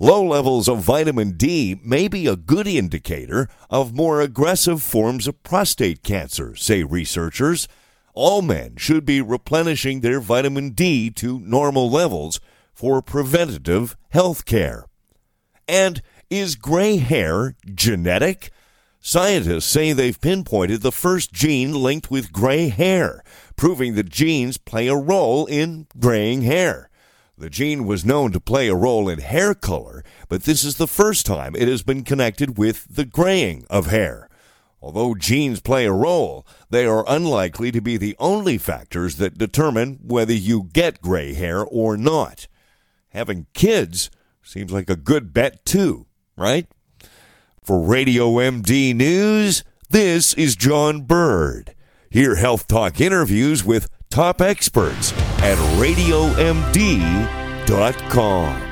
Low levels of vitamin D may be a good indicator of more aggressive forms of prostate cancer, say researchers. All men should be replenishing their vitamin D to normal levels for preventative health care. And is gray hair genetic? Scientists say they've pinpointed the first gene linked with gray hair, proving that genes play a role in graying hair. The gene was known to play a role in hair color, but this is the first time it has been connected with the graying of hair. Although genes play a role, they are unlikely to be the only factors that determine whether you get gray hair or not. Having kids seems like a good bet too, right? For Radio MD News, this is John Bird. Hear Health Talk interviews with top experts at RadioMD.com.